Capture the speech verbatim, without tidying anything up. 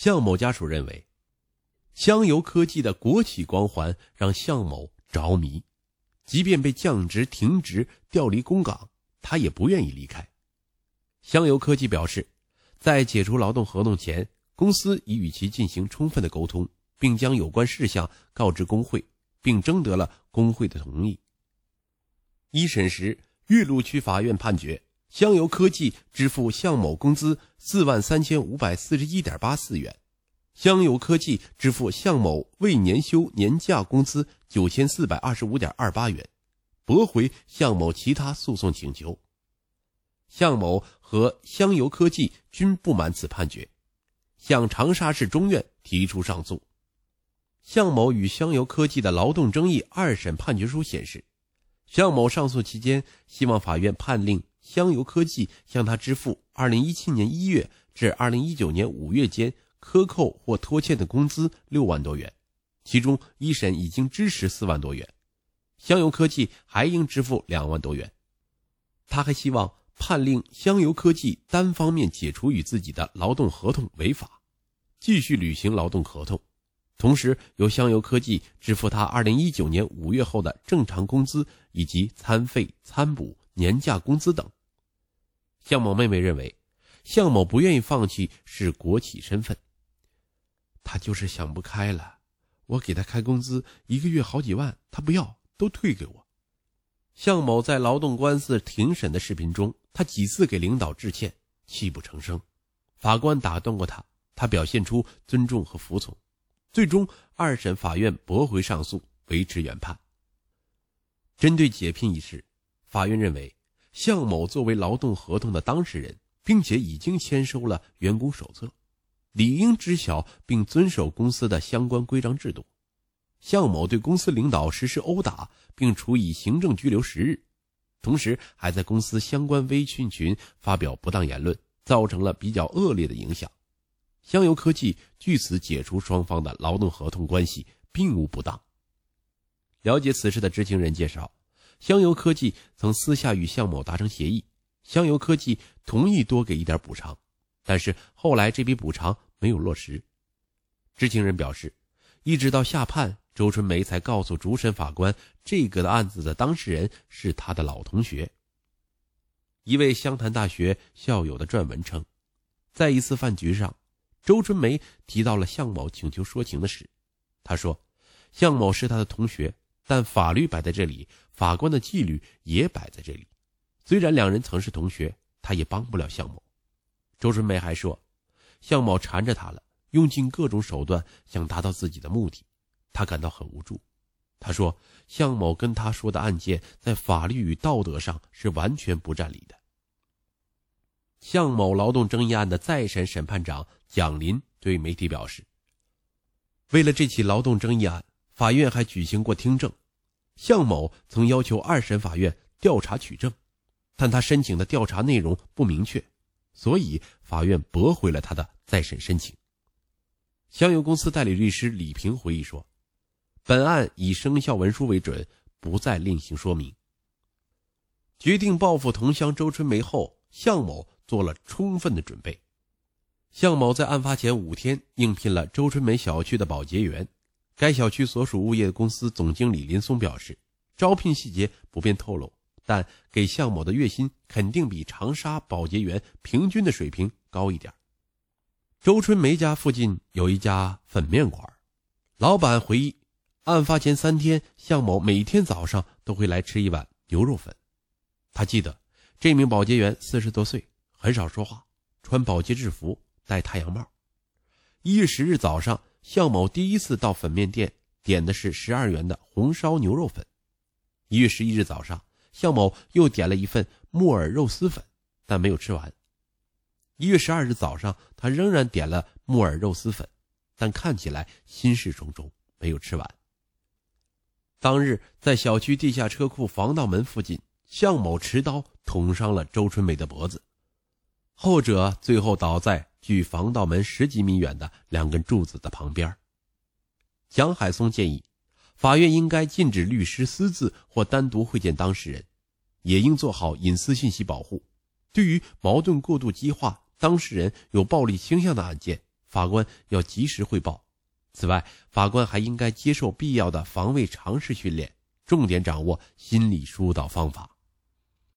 向某家属认为，香油科技的国企光环让向某着迷，即便被降职、停职、调离公岗，他也不愿意离开。香油科技表示，在解除劳动合同前，公司已与其进行充分的沟通，并将有关事项告知工会，并征得了工会的同意。一审时，岳麓区法院判决香油科技支付向某工资四万三千五百四十一点八四元，香油科技支付向某未年休年假工资九千四百二十五点二八元，驳回向某其他诉讼请求。向某和香油科技均不满此判决，向长沙市中院提出上诉。向某与香油科技的劳动争议二审判决书显示，向某上诉期间希望法院判令香油科技向他支付二零一七年一月至二零一九年五月间克扣或拖欠的工资六万多元，其中一审已经支持四万多元，香油科技还应支付两万多元。他还希望判令香油科技单方面解除与自己的劳动合同违法，继续履行劳动合同，同时由香油科技支付他二零一九年五月后的正常工资以及餐费、餐补、年假工资等。向某妹妹认为，向某不愿意放弃是国企身份，他就是想不开了，我给他开工资一个月好几万，他不要，都退给我。向某在劳动官司庭审的视频中，他几次给领导致歉，泣不成声。法官打断过他，他表现出尊重和服从。最终二审法院驳回上诉，维持原判。针对解聘一事，法院认为向某作为劳动合同的当事人，并且已经签收了员工手册，理应知晓并遵守公司的相关规章制度。向某对公司领导实施殴打，并处以行政拘留十日，同时还在公司相关微信群发表不当言论，造成了比较恶劣的影响。香油科技据此解除双方的劳动合同关系，并无不当。了解此事的知情人介绍，香油科技曾私下与向某达成协议，香油科技同意多给一点补偿，但是后来这笔补偿没有落实。知情人表示，一直到下判，周春梅才告诉主审法官，这个的案子的当事人是他的老同学。一位湘潭大学校友的撰文称，在一次饭局上，周春梅提到了向某请求说情的事。他说，向某是他的同学，但法律摆在这里，法官的纪律也摆在这里。虽然两人曾是同学，他也帮不了向某。周春梅还说，向某缠着他了，用尽各种手段想达到自己的目的，他感到很无助。他说，向某跟他说的案件在法律与道德上是完全不占理的。向某劳动争议案的再审审判长蒋林对媒体表示，为了这起劳动争议案，法院还举行过听证。向某曾要求二审法院调查取证，但他申请的调查内容不明确，所以法院驳回了他的再审申请。香油公司代理律师李平回忆说，本案以生效文书为准，不再另行说明。决定报复同乡周春梅后，向某做了充分的准备。向某在案发前五天应聘了周春梅小区的保洁员，该小区所属物业公司总经理林松表示，招聘细节不便透露，但给向某的月薪肯定比长沙保洁员平均的水平高一点。周春梅家附近有一家粉面馆，老板回忆，案发前三天，向某每天早上都会来吃一碗牛肉粉。他记得这名保洁员四十多岁，很少说话，穿保洁制服，戴太阳帽。一月十日早上，向某第一次到粉面店，点的是十二元的红烧牛肉粉。一月十一日早上，向某又点了一份木耳肉丝粉，但没有吃完。一月十二日早上，他仍然点了木耳肉丝粉，但看起来心事重重，没有吃完。当日在小区地下车库防盗门附近，向某持刀捅伤了周春梅的脖子，后者最后倒在距防盗门十几米远的两根柱子的旁边。蒋海松建议，法院应该禁止律师私自或单独会见当事人，也应做好隐私信息保护。对于矛盾过度激化、当事人有暴力倾向的案件， 法官要及时汇报。此外，法官还应该接受必要的防卫常识训练，重点掌握心理疏导方法。